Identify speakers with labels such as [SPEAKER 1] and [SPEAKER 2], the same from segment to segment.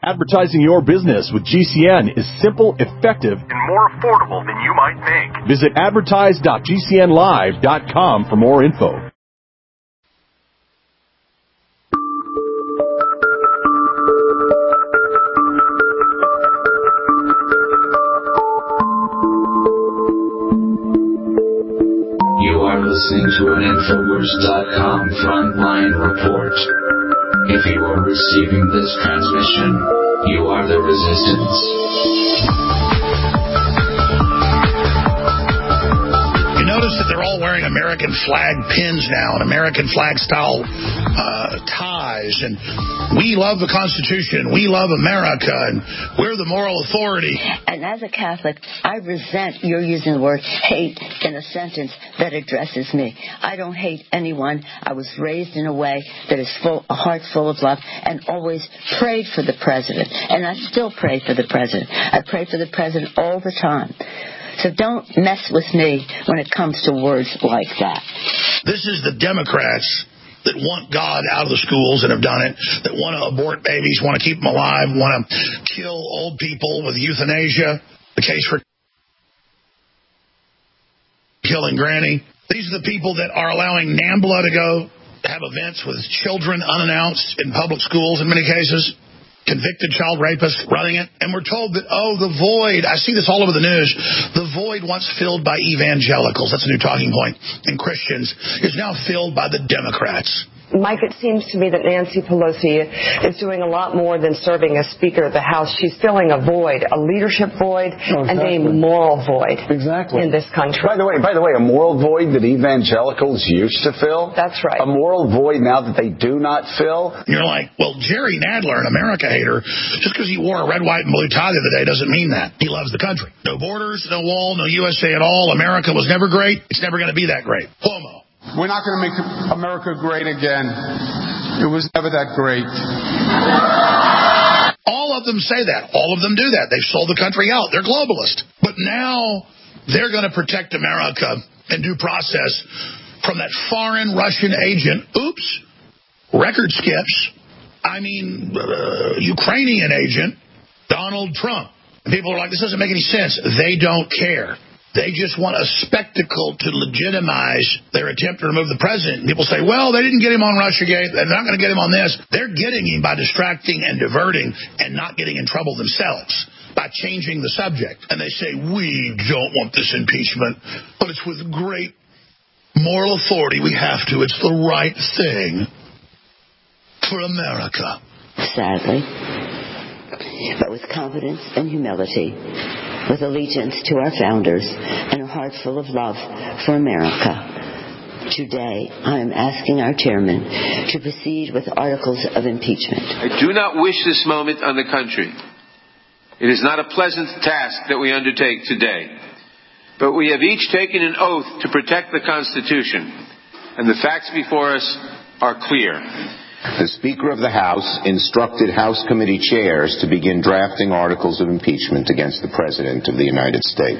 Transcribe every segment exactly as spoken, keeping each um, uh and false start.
[SPEAKER 1] Advertising your business with G C N is simple, effective, and more affordable than you might think. Visit advertise dot g c n live dot com for more info.
[SPEAKER 2] You are listening to an Infowars dot com frontline report. If you are receiving this transmission, you are the resistance.
[SPEAKER 3] You notice that they're all wearing American flag pins now and American flag style uh, ties, and we love the Constitution, we love America, and we're the moral authority.
[SPEAKER 4] And as a Catholic, I resent your using the word hate in a sentence that addresses me. I don't hate anyone. I was raised in a way that is full, a heart full of love, and always prayed for the president. And I still pray for the president. I pray for the president all the time. So don't mess with me when it comes to words like that.
[SPEAKER 3] This is the Democrats that want God out of the schools and have done it, that want to abort babies, want to keep them alive, want to kill old people with euthanasia, the case for killing Granny. These are the people that are allowing NAMBLA to go have events with children unannounced in public schools in many cases. Convicted child rapist running it. And we're told that, oh, the void, I see this all over the news, the void once filled by evangelicals, that's a new talking point, and Christians, is now filled by the Democrats.
[SPEAKER 5] Mike, it seems to me that Nancy Pelosi is doing a lot more than serving as Speaker of the House. She's filling a void, a leadership void, oh, exactly. and a moral void
[SPEAKER 6] exactly.
[SPEAKER 5] in this country.
[SPEAKER 6] By the way, by the way, a moral void that evangelicals used to fill?
[SPEAKER 5] That's right.
[SPEAKER 6] A moral void now that they do not fill?
[SPEAKER 3] You're like, well, Jerry Nadler, an America hater, just because he wore a red, white, and blue tie the other day doesn't mean that. He loves the country. No borders, no wall, no U S A at all. America was never great. It's never going to be that great. Cuomo.
[SPEAKER 7] We're not going to make America great again. It was never that great.
[SPEAKER 3] All of them say that. All of them do that. They've sold the country out. They're globalist. But now they're going to protect America and due process from that foreign Russian agent. Oops. Record skips. I mean, uh, Ukrainian agent, Donald Trump. And people are like, this doesn't make any sense. They don't care. They just want a spectacle to legitimize their attempt to remove the president. People say, well, they didn't get him on Russiagate. They're not going to get him on this. They're getting him by distracting and diverting and not getting in trouble themselves by changing the subject. And they say, we don't want this impeachment, but it's with great moral authority we have to. It's the right thing for America.
[SPEAKER 4] Sadly, but with confidence and humility, with allegiance to our founders and a heart full of love for America. Today, I am asking our chairman to proceed with articles of impeachment.
[SPEAKER 8] I do not wish this moment on the country. It is not a pleasant task that we undertake today, but we have each taken an oath to protect the Constitution, and the facts before us are clear.
[SPEAKER 9] The Speaker of the House instructed House committee chairs to begin drafting articles of impeachment against the President of the United States.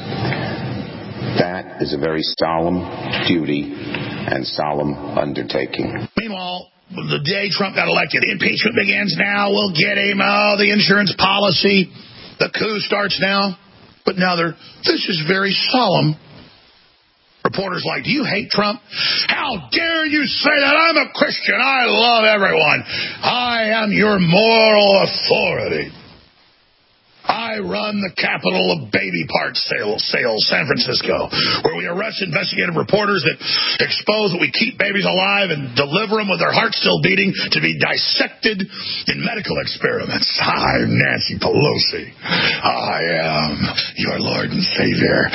[SPEAKER 9] That is a very solemn duty and solemn undertaking.
[SPEAKER 3] Meanwhile, the day Trump got elected, impeachment begins now. We'll get him. Oh, the insurance policy. The coup starts now. But now they're, this is very solemn. Reporters like, do you hate Trump? How dare you say that? I'm a Christian. I love everyone. I am your moral authority. I run the capital of baby part sales, sales, San Francisco, where we arrest investigative reporters that expose that we keep babies alive and deliver them with their hearts still beating to be dissected in medical experiments. I'm Nancy Pelosi. I am your Lord and Savior.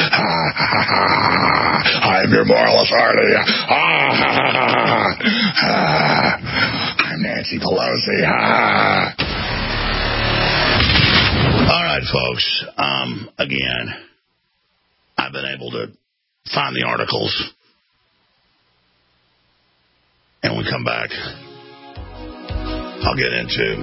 [SPEAKER 3] I am your moral authority. I'm Nancy Pelosi. All right, folks, um, again, I've been able to find the articles, and when we come back, I'll get into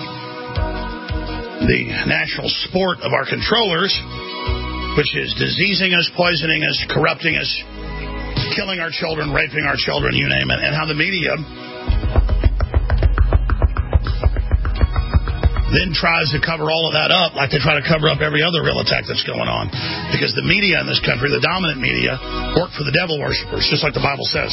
[SPEAKER 3] the national sport of our controllers, which is diseasing us, poisoning us, corrupting us, killing our children, raping our children, you name it, and how the media then tries to cover all of that up like they try to cover up every other real attack that's going on. Because the media in this country, the dominant media, work for the devil worshippers, just like the Bible says.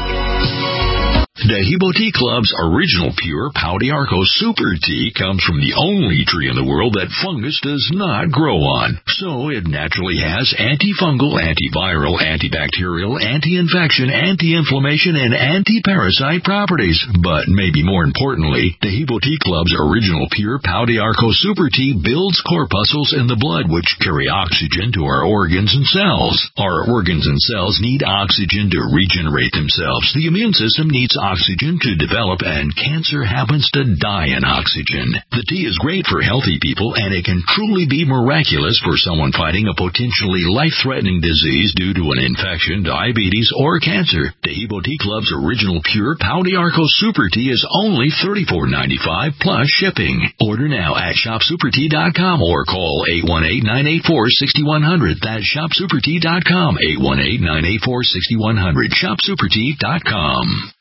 [SPEAKER 10] Dehibo Tea Club's original pure Pau d'Arco Super Tea comes from the only tree in the world that fungus does not grow on. So it naturally has antifungal, antiviral, antibacterial, anti-infection, anti-inflammation, and anti-parasite properties. But maybe more importantly, Dehibo Tea Club's original pure Pau d'Arco Super Tea builds corpuscles in the blood which carry oxygen to our organs and cells. Our organs and cells need oxygen to regenerate themselves. The immune system needs oxygen oxygen to develop, and cancer happens to die in oxygen. The tea is great for healthy people, and it can truly be miraculous for someone fighting a potentially life-threatening disease due to an infection, diabetes, or cancer. Dehibo Tea Club's original pure Pau d'Arco Super Tea is only thirty-four ninety-five plus shipping. Order now at shop super tea dot com or call eight one eight, nine eight four, six one zero zero. That's shop super tea dot com, eight one eight, nine eight four, six one zero zero, shop super tea dot com.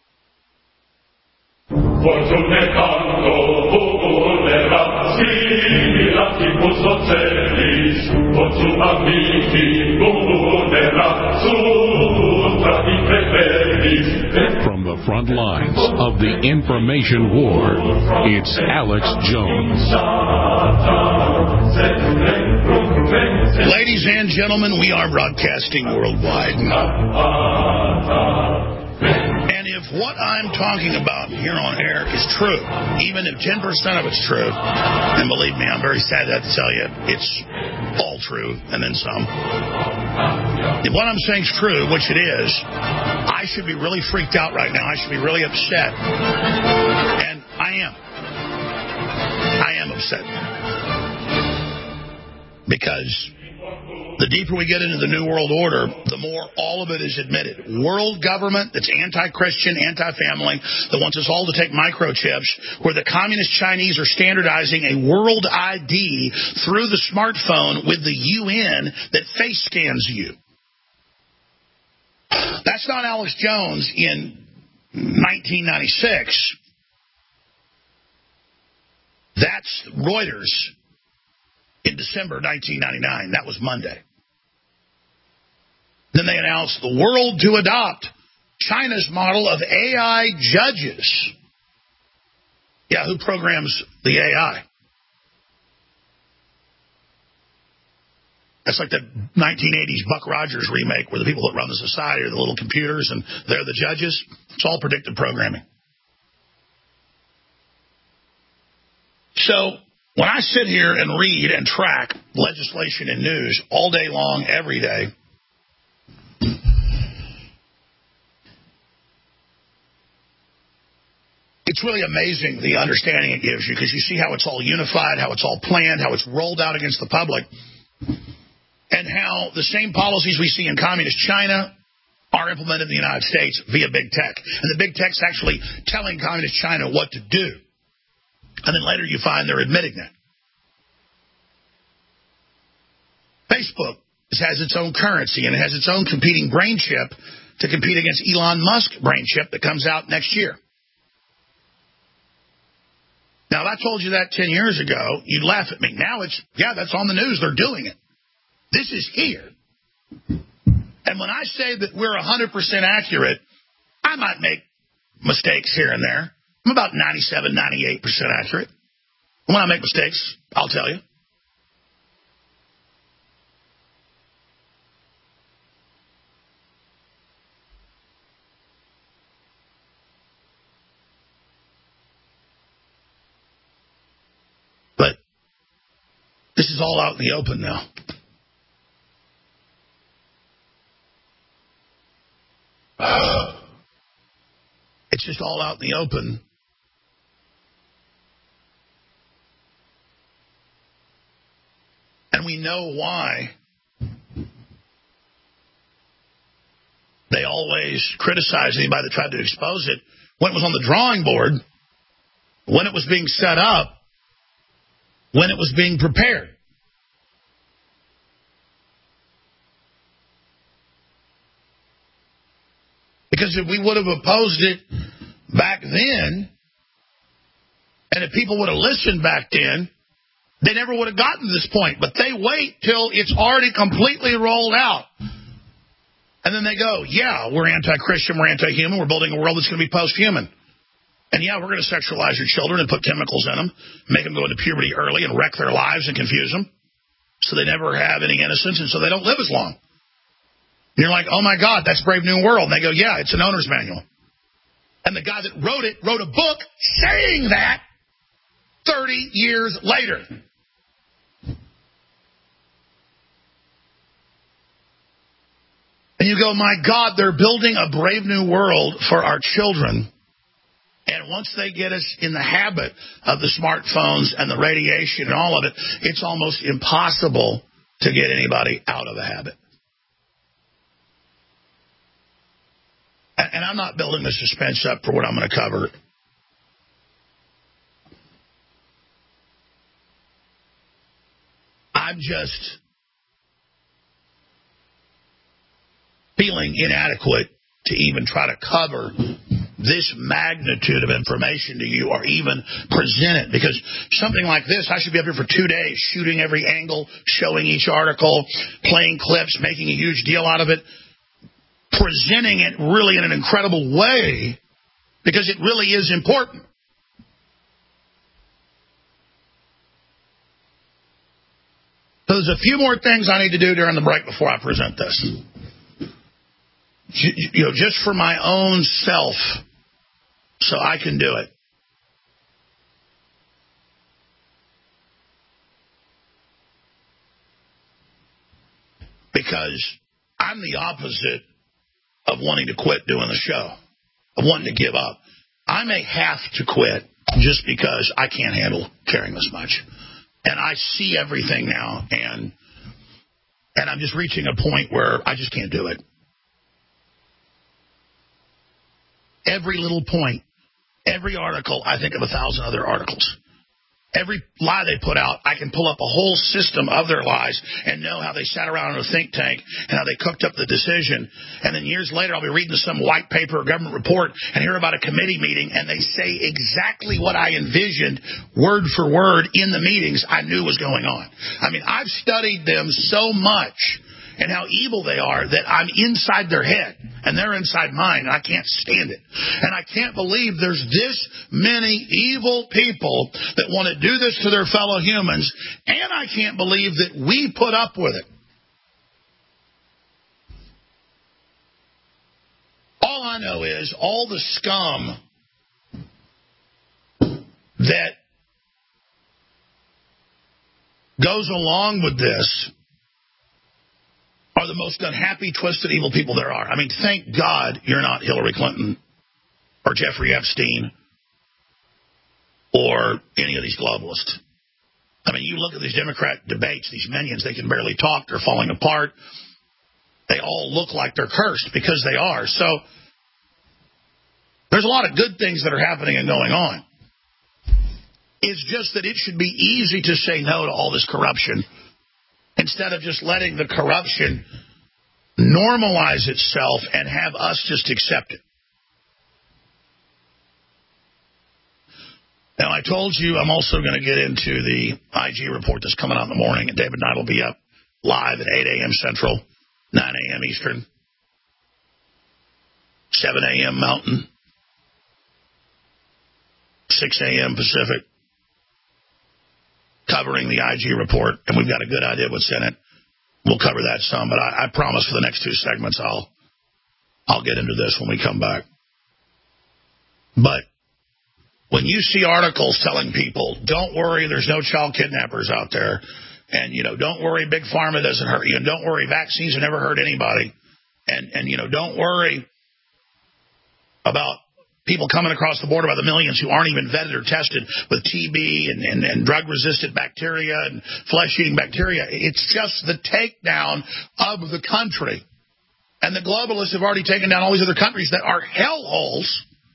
[SPEAKER 11] Fortune canto volerat similati posocelis, fortune amici volerat sutra di preferis.
[SPEAKER 1] From the front lines of the information war, it's Alex Jones.
[SPEAKER 3] Ladies and gentlemen, we are broadcasting worldwide. And if what I'm talking about here on air is true, even if ten percent of it's true, and believe me, I'm very sad to have to tell you, it's all true, and then some. If what I'm saying is true, which it is, I should be really freaked out right now. I should be really upset. And I am. I am upset. Because the deeper we get into the New World Order, the more all of it is admitted. World government that's anti-Christian, anti-family, that wants us all to take microchips, where the communist Chinese are standardizing a world I D through the smartphone with the U N that face scans you. That's not Alex Jones in nineteen ninety-six. That's Reuters in December nineteen ninety-nine. That was Monday. Then they announced the world to adopt China's model of A I judges. Yeah, who programs the A I? That's like the nineteen eighties Buck Rogers remake where the people that run the society are the little computers and they're the judges. It's all predictive programming. So when I sit here and read and track legislation and news all day long, every day, it's really amazing the understanding it gives you, because you see how it's all unified, how it's all planned, how it's rolled out against the public, and how the same policies we see in communist China are implemented in the United States via big tech. And the big tech's actually telling communist China what to do. And then later you find they're admitting that. Facebook has its own currency, and it has its own competing brain chip to compete against Elon Musk's brain chip that comes out next year. Now, if I told you that ten years ago, you'd laugh at me. Now it's, yeah, that's on the news. They're doing it. This is here. And when I say that we're one hundred percent accurate, I might make mistakes here and there. I'm about ninety-seven, ninety-eight percent accurate. When I make mistakes, I'll tell you. But this is all out in the open now. It's just all out in the open. And we know why they always criticize anybody that tried to expose it when it was on the drawing board, when it was being set up, when it was being prepared. Because if we would have opposed it back then, And if people would have listened back then, they never would have gotten to this point. But they wait till it's already completely rolled out. And then they go, yeah, we're anti-Christian, we're anti-human, we're building a world that's going to be post-human. And yeah, we're going to sexualize your children and put chemicals in them, make them go into puberty early and wreck their lives and confuse them so they never have any innocence and so they don't live as long. And you're like, oh my God, that's Brave New World. And they go, yeah, it's an owner's manual. And the guy that wrote it wrote a book saying that thirty years later. And you go, my God, they're building a brave new world for our children. And once they get us in the habit of the smartphones and the radiation and all of it, it's almost impossible to get anybody out of the habit. And I'm not building the suspense up for what I'm going to cover. I'm just feeling inadequate to even try to cover this magnitude of information to you or even present it. Because something like this, I should be up here for two days shooting every angle, showing each article, playing clips, making a huge deal out of it, presenting it really in an incredible way because it really is important. So there's a few more things I need to do during the break before I present this. You know, just for my own self, so I can do it. Because I'm the opposite of wanting to quit doing the show, of wanting to give up. I may have to quit just because I can't handle carrying this much. And I see everything now, and and I'm just reaching a point where I just can't do it. Every little point, every article, I think of a thousand other articles. Every lie they put out, I can pull up a whole system of their lies and know how they sat around in a think tank and how they cooked up the decision. And then years later, I'll be reading some white paper or government report and hear about a committee meeting, and they say exactly what I envisioned, word for word, in the meetings I knew was going on. I mean, I've studied them so much and how evil they are that I'm inside their head and they're inside mine, and I can't stand it. And I can't believe there's this many evil people that want to do this to their fellow humans, and I can't believe that we put up with it. All I know is all the scum that goes along with this are the most unhappy, twisted, evil people there are. I mean, thank God you're not Hillary Clinton or Jeffrey Epstein or any of these globalists. I mean, you look at these Democrat debates, these minions, they can barely talk, they're falling apart. They all look like they're cursed because they are. So there's a lot of good things that are happening and going on. It's just that it should be easy to say no to all this corruption instead of just letting the corruption normalize itself and have us just accept it. Now, I told you I'm also going to get into the I G report that's coming out in the morning, and David Knight will be up live at eight a.m. Central, nine a.m. Eastern, seven a.m. Mountain, six a.m. Pacific, covering the I G report, and we've got a good idea what's in it. We'll cover that some, but I, I promise for the next two segments I'll I'll get into this when we come back. But when you see articles telling people, don't worry, there's no child kidnappers out there, and, you know, don't worry, Big Pharma doesn't hurt you, and don't worry, vaccines have never hurt anybody, and, and you know, don't worry about people coming across the border by the millions who aren't even vetted or tested with T B and, and, and drug-resistant bacteria and flesh-eating bacteria. It's just the takedown of the country. And the globalists have already taken down all these other countries that are hellholes.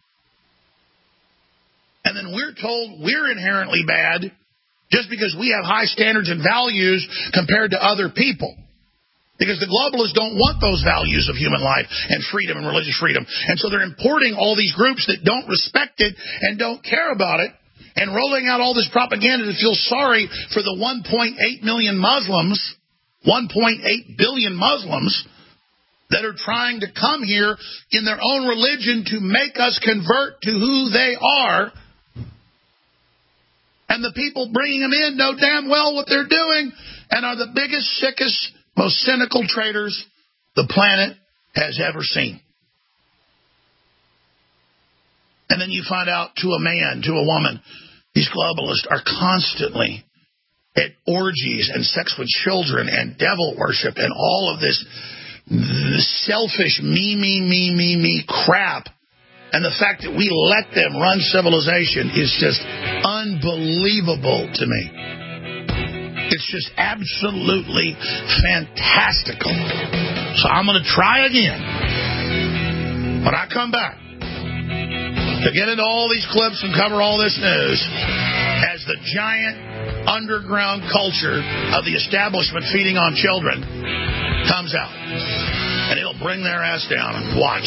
[SPEAKER 3] And then we're told we're inherently bad just because we have high standards and values compared to other people. Because the globalists don't want those values of human life and freedom and religious freedom. And so they're importing all these groups that don't respect it and don't care about it. and rolling out all this propaganda to feel sorry for the one point eight million Muslims, one point eight billion Muslims that are trying to come here in their own religion to make us convert to who they are. And the people bringing them in know damn well what they're doing and are the biggest, sickest, most cynical traitors the planet has ever seen. And then you find out to a man, to a woman, these globalists are constantly at orgies and sex with children and devil worship and all of this selfish me, me, me, me, me crap. And the fact that we let them run civilization is just unbelievable to me. It's just absolutely fantastical. So I'm going to try again when I come back to get into all these clips and cover all this news as the giant underground culture of the establishment feeding on children comes out. And it'll bring their ass down. And watch.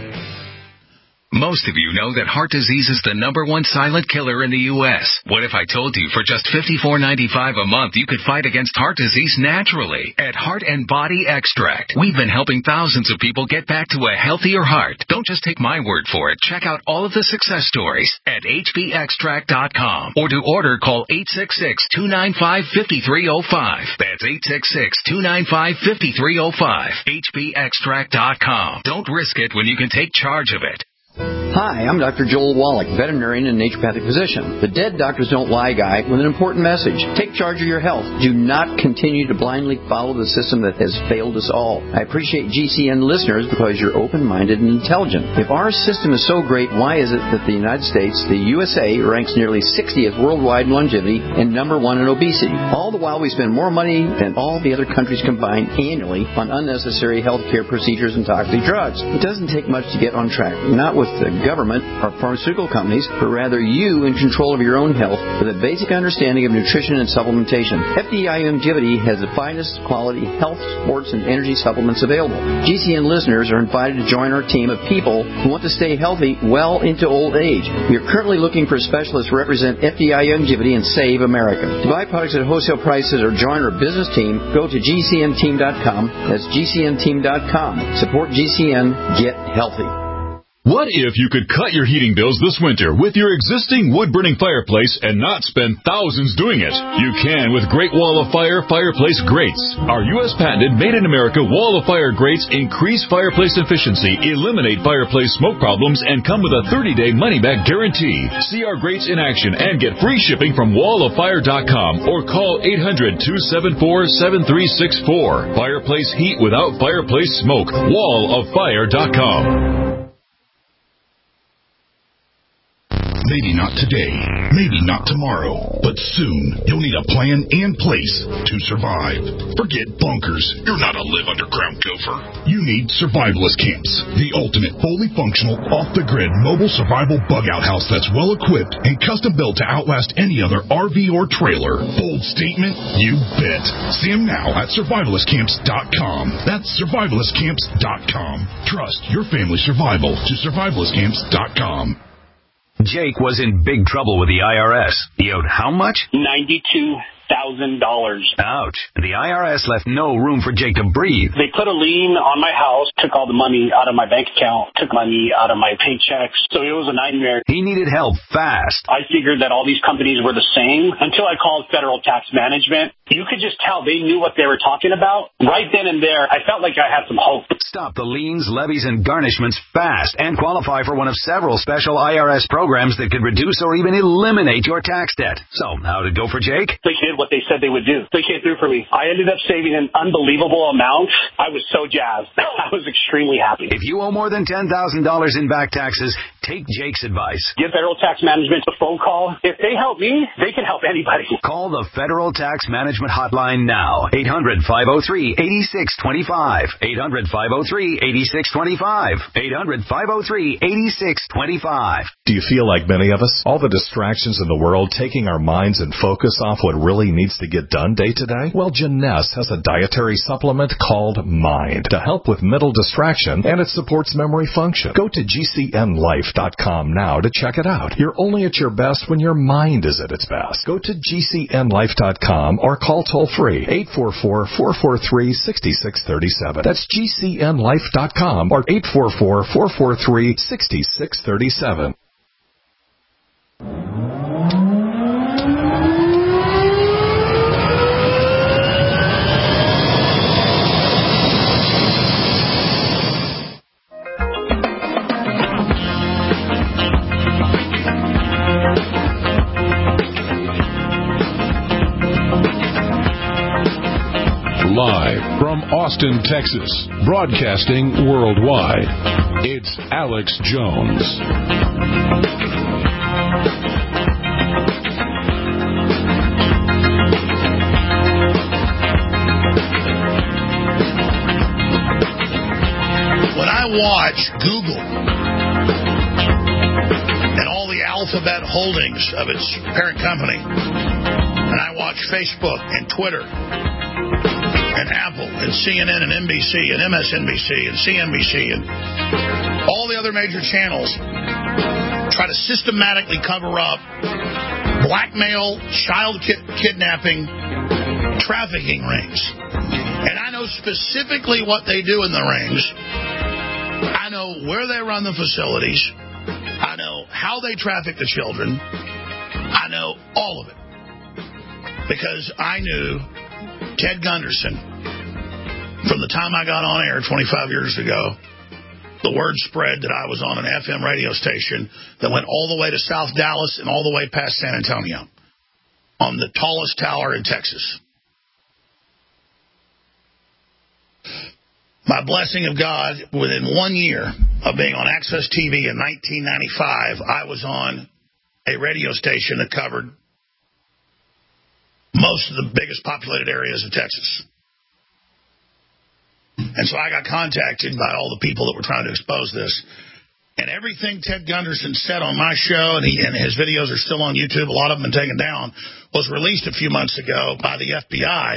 [SPEAKER 12] Most of you know that heart disease is the number one silent killer in the U S What if I told you for just fifty-four ninety-five a month you could fight against heart disease naturally at Heart and Body Extract? We've been helping thousands of people get back to a healthier heart. Don't just take my word for it. Check out all of the success stories at H B extract dot com. Or to order, call eight six six, two nine five, five three zero five. That's eight six six, two nine five, five three zero five. H B extract dot com. Don't risk it when you can take charge of it.
[SPEAKER 13] Hi, I'm Doctor Joel Wallach, veterinarian and naturopathic physician. The Dead Doctors Don't Lie guy with an important message. Take charge of your health. Do not continue to blindly follow the system that has failed us all. I appreciate G C N listeners because you're open-minded and intelligent. If our system is so great, why is it that the United States, the U S A, ranks nearly sixtieth worldwide in longevity and number one in obesity? All the while we spend more money than all the other countries combined annually on unnecessary health care procedures and toxic drugs. It doesn't take much to get on track. Not with the government or pharmaceutical companies, but rather you in control of your own health with a basic understanding of nutrition and supplementation. F D I Longevity has the finest quality health, sports, and energy supplements available. G C N listeners are invited to join our team of people who want to stay healthy well into old age. We are currently looking for specialists to represent F D I Longevity and save America. To buy products at wholesale prices or join our business team, go to G C N team dot com. That's G C N team dot com. Support G C N. Get healthy.
[SPEAKER 1] What if you could cut your heating bills this winter with your existing wood-burning fireplace and not spend thousands doing it? You can with Great Wall of Fire Fireplace Grates. Our U S patented made-in-America Wall of Fire grates increase fireplace efficiency, eliminate fireplace smoke problems, and come with a thirty-day money-back guarantee. See our grates in action and get free shipping from wall of fire dot com or call eight hundred, two seven four, seven three six four. Fireplace heat without fireplace smoke. wall of fire dot com.
[SPEAKER 14] Maybe not today, maybe not tomorrow, but soon you'll need a plan in place to survive. Forget bunkers. You're not a live underground gopher. You need survivalist camps, the ultimate fully functional, off-the-grid mobile survival bug-out house that's well-equipped and custom-built to outlast any other R V or trailer. Bold statement? You bet. See them now at survivalist camps dot com. That's survivalist camps dot com. Trust your family's survival to survivalist camps dot com.
[SPEAKER 15] Jake was in big trouble with the I R S. He owed how much?
[SPEAKER 16] ninety-two thousand dollars.
[SPEAKER 15] Ouch. The I R S left no room for Jake to breathe.
[SPEAKER 16] They put a lien on my house, took all the money out of my bank account, took money out of my paychecks, so it was a nightmare.
[SPEAKER 15] He needed help fast.
[SPEAKER 16] I figured that all these companies were the same until I called Federal Tax Management. You could just tell they knew what they were talking about. Right then and there, I felt like I had some hope.
[SPEAKER 15] Stop the liens, levies, and garnishments fast and qualify for one of several special I R S programs that could reduce or even eliminate your tax debt. So, how did it go for Jake?
[SPEAKER 16] They did what they said they would do. They came through for me. I ended up saving an unbelievable amount. I was so jazzed. I was extremely happy.
[SPEAKER 15] If you owe more than ten thousand dollars in back taxes, take Jake's advice.
[SPEAKER 16] Give Federal Tax Management a phone call. If they help me, they can help anybody.
[SPEAKER 15] Call the Federal Tax Management Management Hotline now. eight hundred, five oh three, eight six two five. eight hundred, five oh three, eight six two five. eight hundred, five oh three, eight six two five.
[SPEAKER 17] Do you feel like many of us? All the distractions in the world taking our minds and focus off what really needs to get done day to day? Well, Janess has a dietary supplement called Mind to help with mental distraction, and it supports memory function. Go to G C N life dot com now to check it out. You're only at your best when your mind is at its best. Go to G C N life dot com or call toll-free eight four four, four four three, six six three seven. That's G C N life dot com or eight four four, four four three, six six three seven.
[SPEAKER 18] Live from Austin, Texas, broadcasting worldwide, it's Alex Jones.
[SPEAKER 3] When I watch Google and all the Alphabet holdings of its parent company, and I watch Facebook and Twitter and Apple and C N N and N B C and M S N B C and C N B C and all the other major channels try to systematically cover up blackmail, child ki- kidnapping, trafficking rings. And I know specifically what they do in the rings. I know where they run the facilities. I know how they traffic the children. I know all of it. Because I knew Ted Gunderson, from the time I got on air twenty-five years ago, the word spread that I was on an F M radio station that went all the way to South Dallas and all the way past San Antonio on the tallest tower in Texas. My blessing of God, within one year of being on Access T V in nineteen ninety-five, I was on a radio station that covered most of the biggest populated areas of Texas. And so I got contacted by all the people that were trying to expose this. And everything Ted Gunderson said on my show, and, he, and his videos are still on YouTube, a lot of them been taken down, was released a few months ago by the F B I.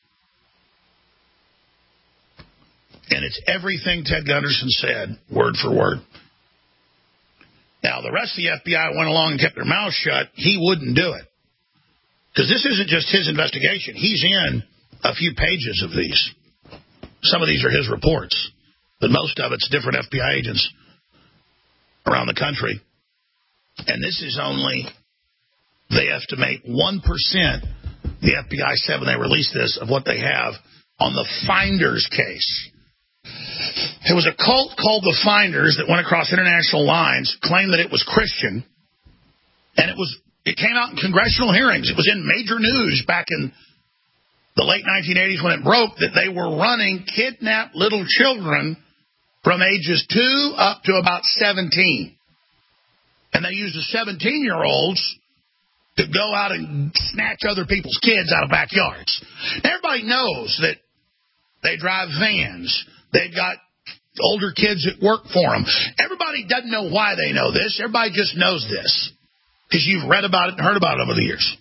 [SPEAKER 3] And it's everything Ted Gunderson said, word for word. Now, the rest of the F B I went along and kept their mouths shut. He wouldn't do it. Because this isn't just his investigation. He's in a few pages of these. Some of these are his reports, but most of it's different F B I agents around the country. And this is only, they estimate, one percent, the F B I said when they released this, of what they have on the Finders case. It was a cult called the Finders that went across international lines, claimed that it was Christian, and it was it came out in congressional hearings. It was in major news back in the late nineteen eighties when it broke that they were running kidnapped little children from ages two up to about seventeen. And they used the seventeen-year-olds to go out and snatch other people's kids out of backyards. Everybody knows that they drive vans. They've got older kids that work for them. Everybody doesn't know why they know this. Everybody just knows this because you've read about it and heard about it over the years.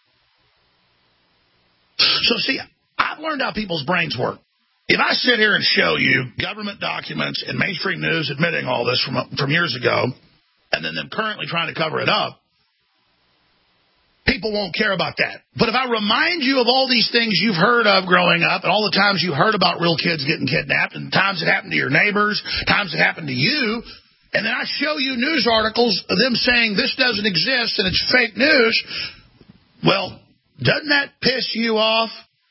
[SPEAKER 3] So, see, I've learned how people's brains work. If I sit here and show you government documents and mainstream news admitting all this from from years ago, and then them currently trying to cover it up, people won't care about that. But if I remind you of all these things you've heard of growing up and all the times you heard about real kids getting kidnapped and times it happened to your neighbors, times it happened to you, and then I show you news articles of them saying this doesn't exist and it's fake news, well, doesn't that piss you off?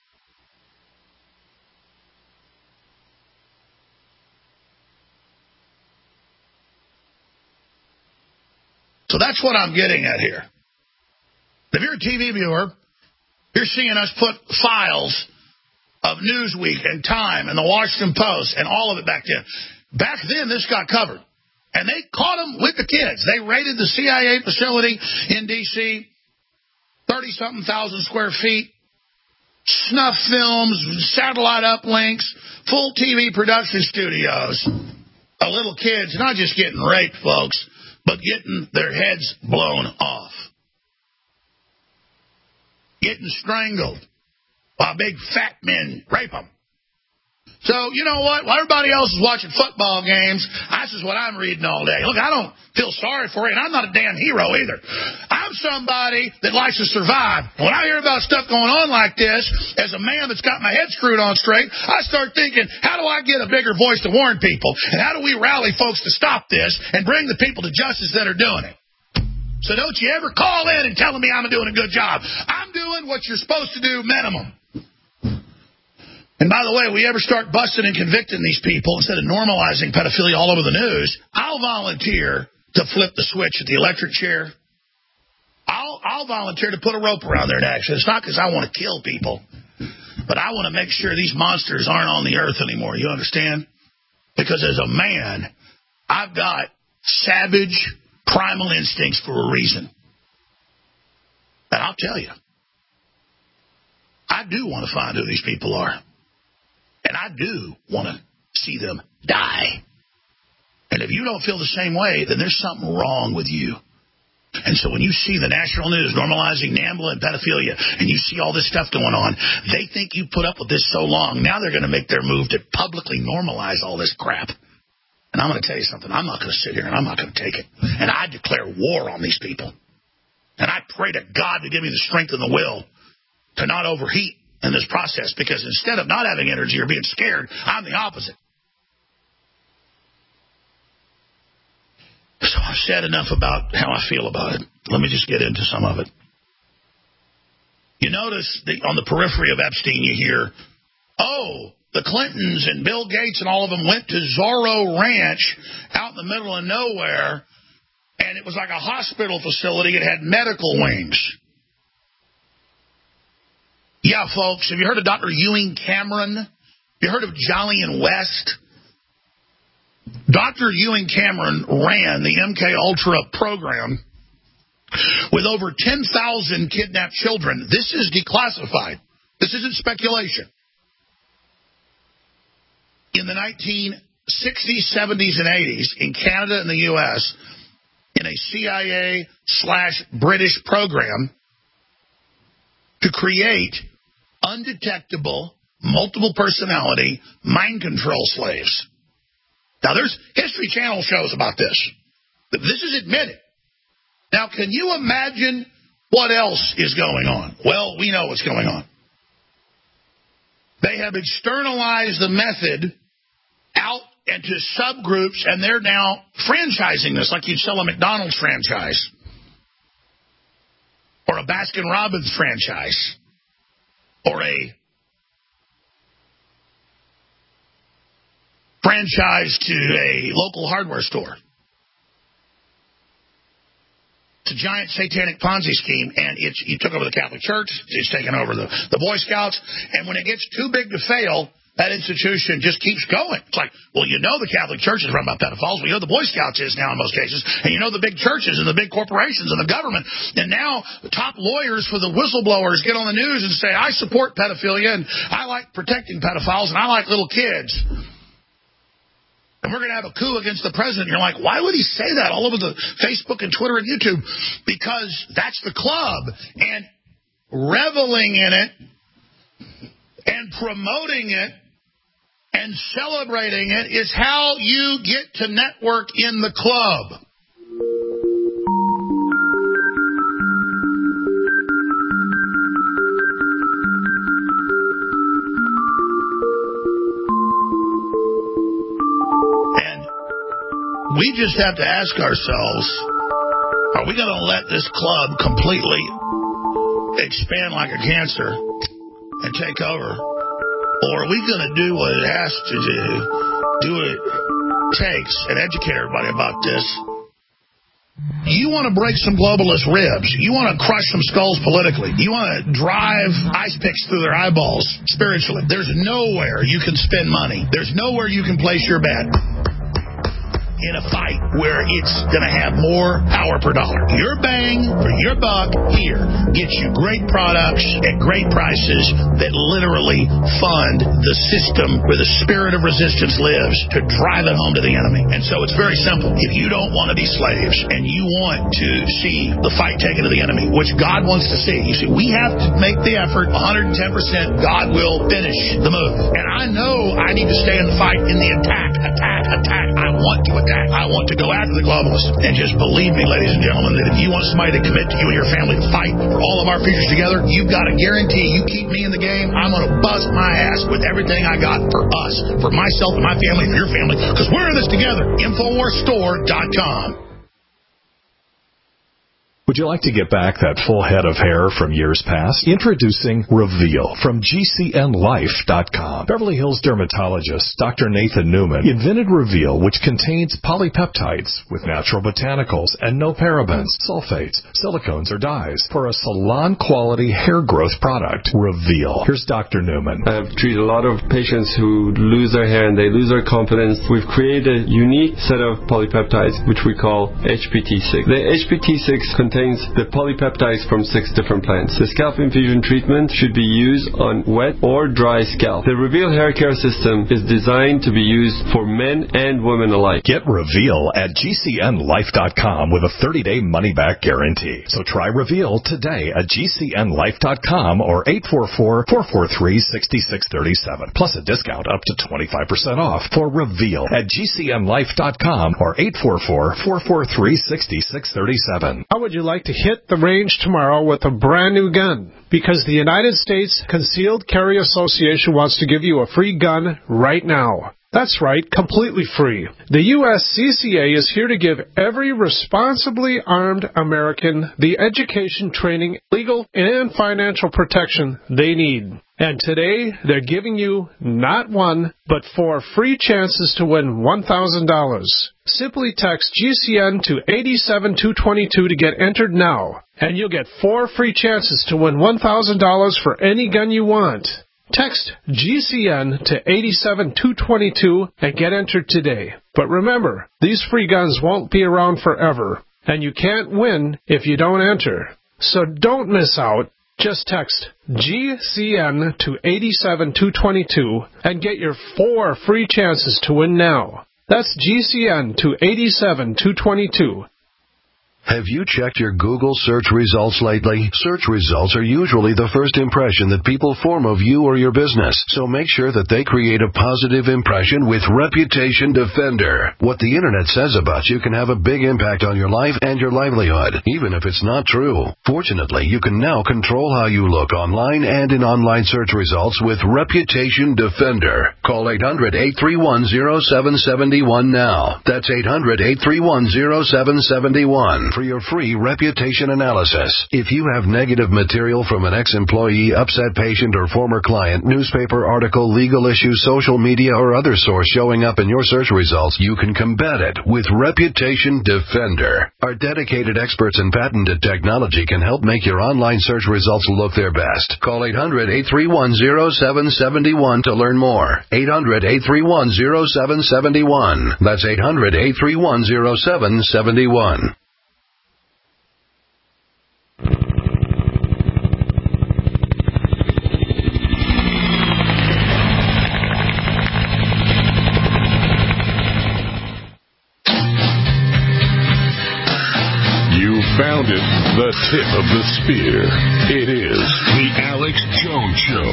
[SPEAKER 3] So that's what I'm getting at here. If you're a T V viewer, you're seeing us put files of Newsweek and Time and the Washington Post and all of it back then. Back then, this got covered. And they caught them with the kids. They raided the C I A facility in D C, thirty-something thousand square feet. snuff films, satellite uplinks, full T V production studios. A little kids not just getting raped, folks, but getting their heads blown off. Getting strangled while big fat men rape them. So, you know what? While everybody else is watching football games, this is what I'm reading all day. Look, I don't feel sorry for you, and I'm not a damn hero either. I'm somebody that likes to survive. When I hear about stuff going on like this, as a man that's got my head screwed on straight, I start thinking, how do I get a bigger voice to warn people? And how do we rally folks to stop this and bring the people to justice that are doing it? So don't you ever call in and telling me I'm doing a good job. I'm doing what you're supposed to do minimum. And by the way, we ever start busting and convicting these people instead of normalizing pedophilia all over the news, I'll volunteer to flip the switch at the electric chair. I'll, I'll volunteer to put a rope around their necks. It's not because I want to kill people, but I want to make sure these monsters aren't on the earth anymore. You understand? Because as a man, I've got savage, primal instincts for a reason. And I'll tell you, I do want to find who these people are. And I do want to see them die. And if you don't feel the same way, then there's something wrong with you. And so when you see the national news normalizing NAMBLA and pedophilia, and you see all this stuff going on, they think you put up with this so long. Now they're going to make their move to publicly normalize all this crap. And I'm going to tell you something. I'm not going to sit here and I'm not going to take it. And I declare war on these people. And I pray to God to give me the strength and the will to not overheat in this process, because instead of not having energy or being scared, I'm the opposite. So I've said enough about how I feel about it. Let me just get into some of it. You notice the, on the periphery of Epstein, you hear, oh, the Clintons and Bill Gates and all of them went to Zorro Ranch out in the middle of nowhere, and it was like a hospital facility. It had medical wings. Yeah, folks, have you heard of Doctor Ewing Cameron? Have you heard of Jolyon West? Doctor Ewing Cameron ran the M K Ultra program with over ten thousand kidnapped children. This is declassified. This isn't speculation. In the nineteen sixties, seventies, and eighties, in Canada and the U S, in a C I A slash British program to create undetectable, multiple personality, mind control slaves. Now, there's History Channel shows about this. This is admitted. Now, can you imagine what else is going on? Well, we know what's going on. They have externalized the method out into subgroups, and they're now franchising this like you'd sell a McDonald's franchise or a Baskin-Robbins franchise or a franchise to a local hardware store. It's a giant satanic Ponzi scheme, and it's, you took over the Catholic Church, it's taken over the, the Boy Scouts, and when it gets too big to fail, that institution just keeps going. It's like, well, you know the Catholic Church is run by pedophiles. Well, you know the Boy Scouts is now in most cases. And you know the big churches and the big corporations and the government. And now the top lawyers for the whistleblowers get on the news and say, I support pedophilia and I like protecting pedophiles and I like little kids. And we're going to have a coup against the president. You're like, why would he say that all over the Facebook and Twitter and YouTube? Because that's the club. And reveling in it and promoting it and celebrating it is how you get to network in the club. And we just have to ask ourselves, are we going to let this club completely expand like a cancer and take over? Or are we going to do what it has to do, do what it takes, and educate everybody about this? You want to break some globalist ribs. You want to crush some skulls politically. You want to drive ice picks through their eyeballs spiritually. There's nowhere you can spend money. There's nowhere you can place your bet. in a fight where it's going to have more power per dollar. Your bang for your buck here gets you great products at great prices that literally fund the system where the spirit of resistance lives to drive it home to the enemy. And so it's very simple. If you don't want to be slaves and you want to see the fight taken to the enemy, which God wants to see, you see, we have to make the effort one hundred ten percent. God will finish the move. And I know I need to stay in the fight, in the attack, attack, attack. I want to attack. I want to go after the globalists. And just believe me, ladies and gentlemen, that if you want somebody to commit to you and your family to fight for all of our futures together, you've got to guarantee you keep me in the game. I'm going to bust my ass with everything I got for us, for myself and my family, for your family, because we're in this together. Infowars Store dot com.
[SPEAKER 17] Would you like to get back that full head of hair from years past? Introducing Reveal from G C N Life dot com. Beverly Hills dermatologist Doctor Nathan Newman invented Reveal, which contains polypeptides with natural botanicals and no parabens, sulfates, silicones, or dyes for a salon-quality hair growth product. Reveal. Here's Doctor Newman.
[SPEAKER 19] I've treated a lot of patients who lose their hair and they lose their confidence. We've created a unique set of polypeptides, which we call H P T six. The H P T six contains contains the polypeptides from six different plants. The scalp infusion treatment should be used on wet or dry scalp. The Reveal hair care system is designed to be used for men and women alike.
[SPEAKER 17] Get Reveal at G C N Life dot com with a thirty-day money-back guarantee. So try Reveal today at G C N Life dot com or eight four four, four four three, six six three seven. Plus a discount up to twenty-five percent off for Reveal at G C N Life dot com or eight four four, four four three, six six three seven.
[SPEAKER 20] How would you like to hit the range tomorrow with a brand new gun? Because the United States Concealed Carry Association wants to give you a free gun right now. That's right, completely free. The U S C C A is here to give every responsibly armed American the education, training, legal, and financial protection they need. And today, they're giving you not one, but four free chances to win one thousand dollars. Simply text G C N to eight seven two two two to get entered now, and you'll get four free chances to win one thousand dollars for any gun you want. Text G C N to eight seven two two two and get entered today. But remember, these free guns won't be around forever, and you can't win if you don't enter. So don't miss out. Just text G C N to eight seven two two two and get your four free chances to win now. That's G C N to eight seven two two two.
[SPEAKER 21] Have you checked your Google search results lately? Search results are usually the first impression that people form of you or your business, so make sure that they create a positive impression with Reputation Defender. What the internet says about you can have a big impact on your life and your livelihood, even if it's not true. Fortunately, you can now control how you look online and in online search results with Reputation Defender. Call eight hundred, eight three one, zero seven seven one now. That's eight hundred, eight three one, zero seven seven one. For your free reputation analysis. If you have negative material from an ex-employee, upset patient, or former client, newspaper article, legal issue, social media, or other source showing up in your search results, you can combat it with Reputation Defender. Our dedicated experts in patented technology can help make your online search results look their best. Call eight hundred, eight three one, zero seven seven one to learn more. eight hundred, eight three one, zero seven seven one. That's eight hundred, eight three one, zero seven seven one.
[SPEAKER 18] Found it, the tip of the spear. It is the Alex Jones Show.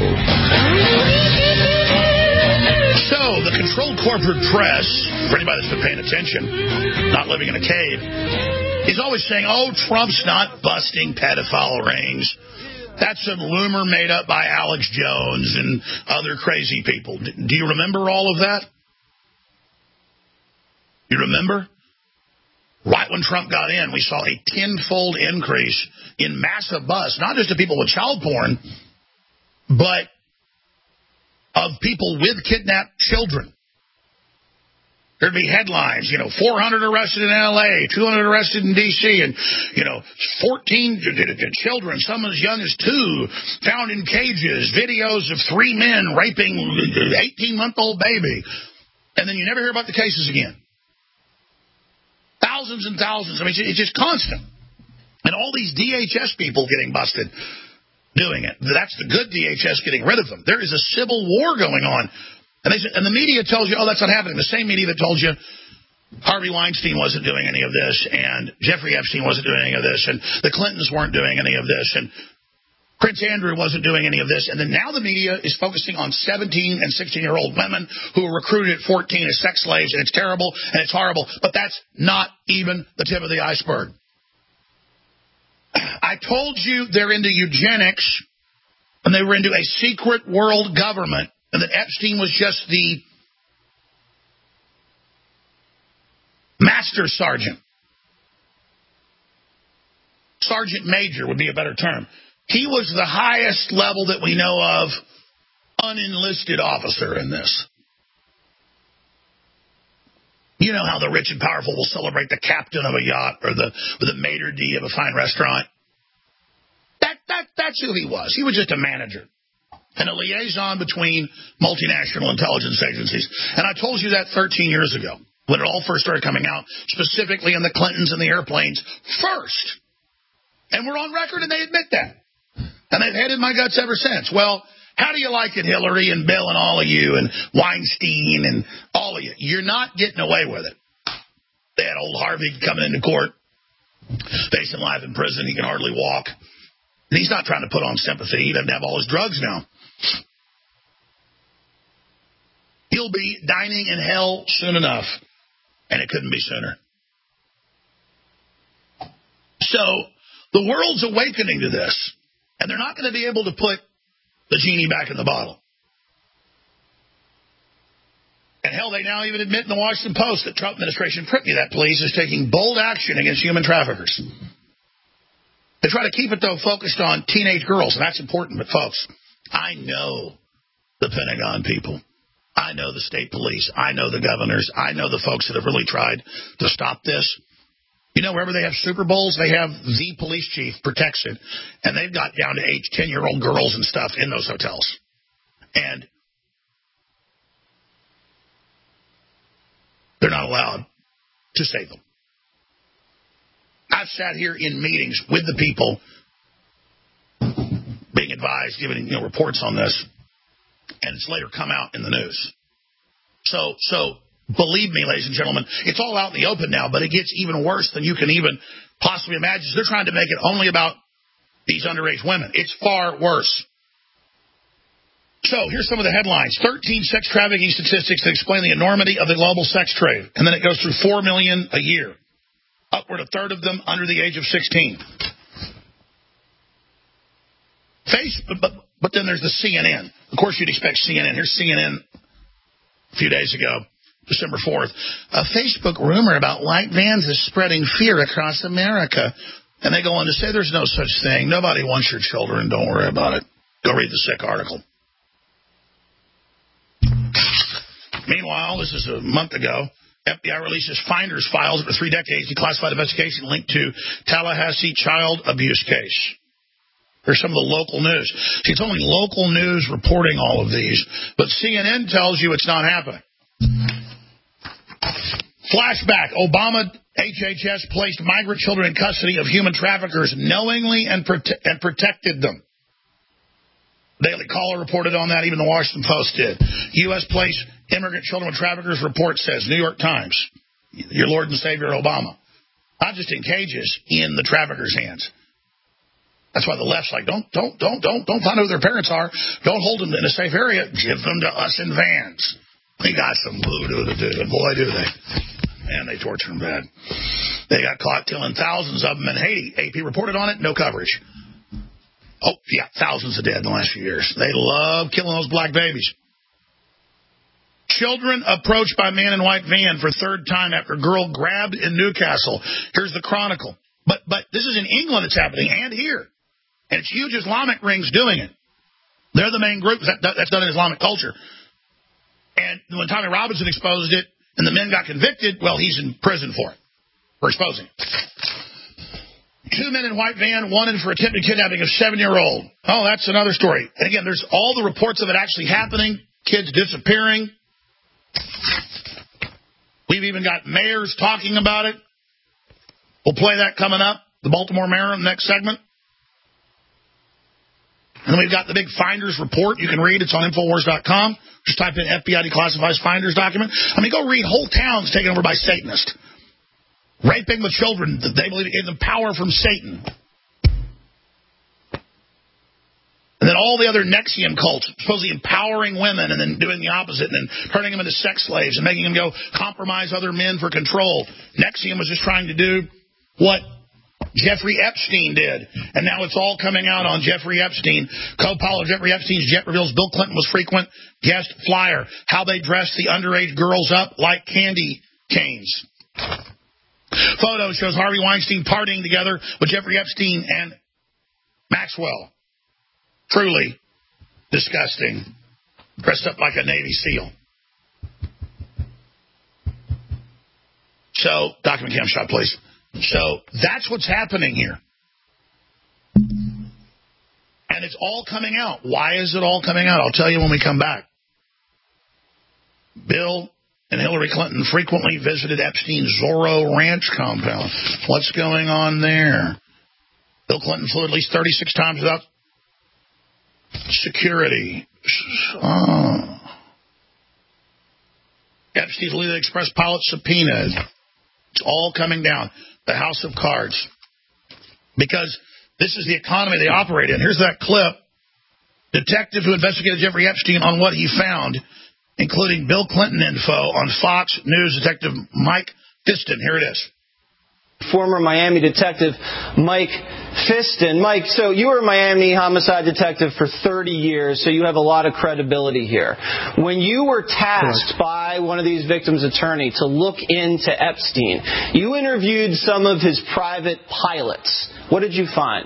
[SPEAKER 3] So, the controlled corporate press, for anybody that's been paying attention, not living in a cave, is always saying, oh, Trump's not busting pedophile rings. That's a rumor made up by Alex Jones and other crazy people. Do you remember all of that? You remember? Right when Trump got in, we saw a tenfold increase in massive bust, not just of people with child porn, but of people with kidnapped children. There'd be headlines, you know, four hundred arrested in L A, two hundred arrested in D C, and, you know, fourteen children, some as young as two, found in cages, videos of three men raping an eighteen-month-old baby. And then you never hear about the cases again. Thousands and thousands. I mean, it's just constant. And all these D H S people getting busted doing it. That's the good D H S getting rid of them. There is a civil war going on. And, they, and the media tells you, oh, that's not happening. The same media that told you Harvey Weinstein wasn't doing any of this, and Jeffrey Epstein wasn't doing any of this, and the Clintons weren't doing any of this, and Prince Andrew wasn't doing any of this. And then now the media is focusing on seventeen and sixteen-year-old women who were recruited at fourteen as sex slaves, and it's terrible, and it's horrible. But that's not even the tip of the iceberg. I told you they're into eugenics, and they were into a secret world government, and that Epstein was just the master sergeant. Sergeant major would be a better term. He was the highest level that we know of unenlisted officer in this. You know how the rich and powerful will celebrate the captain of a yacht or the or the maitre d' of a fine restaurant. That that that's who he was. He was just a manager and a liaison between multinational intelligence agencies. And I told you that thirteen years ago when it all first started coming out, specifically in the Clintons and the airplanes first. And we're on record, and they admit that. And they've hated my guts ever since. Well, how do you like it, Hillary and Bill and all of you and Weinstein and all of you? You're not getting away with it. They had old Harvey coming into court, facing life in prison. He can hardly walk. And he's not trying to put on sympathy. He doesn't have all his drugs now. He'll be dining in hell soon enough, and it couldn't be sooner. So the world's awakening to this, and they're not going to be able to put the genie back in the bottle. And hell, they now even admit in the Washington Post that Trump administration, print me that please, is taking bold action against human traffickers. They try to keep it, though, focused on teenage girls, and that's important. But, folks, I know the Pentagon people. I know the state police. I know the governors. I know the folks that have really tried to stop this. You know, wherever they have Super Bowls, they have the police chief protects it, and they've got down to age ten-year-old girls and stuff in those hotels. And they're not allowed to save them. I've sat here in meetings with the people being advised, giving you know, reports on this, and it's later come out in the news. So, so believe me, ladies and gentlemen, it's all out in the open now, but it gets even worse than you can even possibly imagine. They're trying to make it only about these underage women. It's far worse. So here's some of the headlines. thirteen sex trafficking statistics that explain the enormity of the global sex trade. And then it goes through four million a year. Upward a third of them under the age of sixteen. Face, but, but then there's the C N N. Of course, you'd expect C N N. Here's C N N a few days ago, December fourth. A Facebook rumor about white vans is spreading fear across America. And they go on to say there's no such thing. Nobody wants your children. Don't worry about it. Go read the sick article. Meanwhile, this is a month ago, F B I releases finder's files for three decades declassified investigation linked to Tallahassee child abuse case. There's some of the local news. See, it's only local news reporting all of these, but C N N tells you it's not happening. Flashback. Obama H H S placed migrant children in custody of human traffickers knowingly and, prote- and protected them. Daily Caller reported on that. Even the Washington Post did. U S placed immigrant children with traffickers, report says. New York Times. Your Lord and Savior Obama. Not just in cages, in the traffickers' hands. That's why the left's like, don't, don't, don't, don't, don't find out who their parents are. Don't hold them in a safe area. Give them to us in vans. We got some voodoo to do. And boy, do they. Man, they torture them bad. They got caught killing thousands of them in Haiti. A P reported on it. No coverage. Oh, yeah, thousands are dead in the last few years. They love killing those black babies. Children approached by man in white van for third time after girl grabbed in Newcastle. Here's the Chronicle. But but this is in England it's happening, and here. And it's huge Islamic rings doing it. They're the main group that, that's done in Islamic culture. And when Tommy Robinson exposed it and the men got convicted, well, he's in prison for it, for exposing it. Two men in white van wanted for attempted kidnapping of seven-year-old. Oh, that's another story. And again, there's all the reports of it actually happening, kids disappearing. We've even got mayors talking about it. We'll play that coming up, the Baltimore mayor in the next segment. And then we've got the big Finders report you can read. It's on Infowars dot com. Just type in F B I declassifies Finders document. I mean, go read whole towns taken over by Satanists. Raping the children that they believe gave them power from Satan. And then all the other Nexium cults, supposedly empowering women and then doing the opposite and then turning them into sex slaves and making them go compromise other men for control. Nexium was just trying to do what Jeffrey Epstein did. And now it's all coming out on Jeffrey Epstein. Co-pilot Jeffrey Epstein's jet reveals Bill Clinton was frequent guest flyer. How they dressed the underage girls up like candy canes. Photo shows Harvey Weinstein partying together with Jeffrey Epstein and Maxwell. Truly disgusting. Dressed up like a Navy SEAL. So, document cam shot, please. So, that's what's happening here. And it's all coming out. Why is it all coming out? I'll tell you when we come back. Bill and Hillary Clinton frequently visited Epstein's Zorro Ranch compound. What's going on there? Bill Clinton flew at least thirty-six times without security. Oh. Epstein's Leland Express pilot subpoenaed. It's all coming down. The House of Cards. Because this is the economy they operate in. Here's that clip. Detective who investigated Jeffrey Epstein on what he found, including Bill Clinton info on Fox News Detective Mike Fiston. Here it is.
[SPEAKER 2] Former Miami detective Mike Fiston. Mike, so you were a Miami homicide detective for thirty years, so you have a lot of credibility here. When you were tasked by one of these victims' attorney to look into Epstein, you interviewed some of his private pilots. What did you find?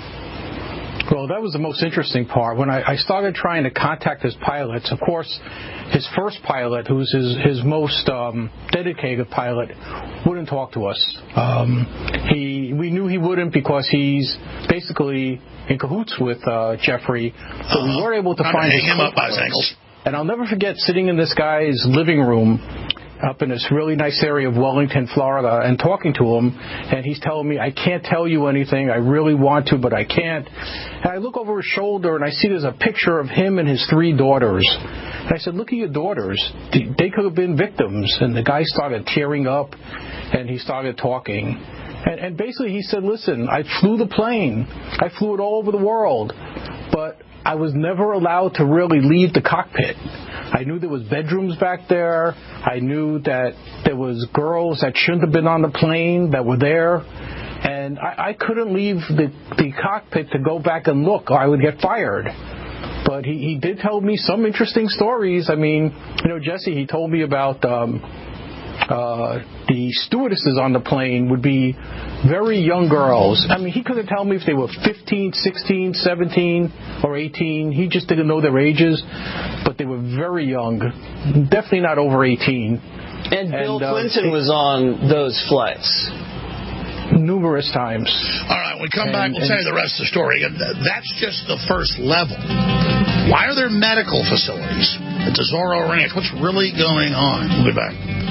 [SPEAKER 22] Well, that was the most interesting part. When I, I started trying to contact his pilots, of course, his first pilot, who's his, his most um, dedicated pilot, wouldn't talk to us. Um, he, we knew he wouldn't because he's basically in cahoots with uh, Jeffrey, so we weren't able to
[SPEAKER 3] I'm
[SPEAKER 22] find his
[SPEAKER 3] hang him up by his ankles.
[SPEAKER 22] And I'll never forget sitting in this guy's living room up in this really nice area of Wellington, Florida, and talking to him, and he's telling me, I can't tell you anything, I really want to, but I can't. And I look over his shoulder, and I see there's a picture of him and his three daughters. And I said, look at your daughters. They could have been victims. And the guy started tearing up, and he started talking. And, and basically he said, listen, I flew the plane. I flew it all over the world, but I was never allowed to really leave the cockpit. I knew there was bedrooms back there. I knew that there was girls that shouldn't have been on the plane that were there. And I, I couldn't leave the, the cockpit to go back and look, or I would get fired. But he, he did tell me some interesting stories. I mean, you know, Jesse, he told me about um, uh, the stewardesses on the plane would be very young girls. I mean, he couldn't tell me if they were fifteen, sixteen, seventeen, or eighteen. He just didn't know their ages, but they were very young, definitely not over eighteen.
[SPEAKER 2] And Bill and, uh, Clinton was on those flights.
[SPEAKER 22] Numerous times.
[SPEAKER 3] All right, when we come
[SPEAKER 22] and,
[SPEAKER 3] back, we'll
[SPEAKER 22] and,
[SPEAKER 3] tell you the rest of the story. And that's just the first level. Why are there medical facilities at the Zorro Ranch? What's really going on? We'll be back.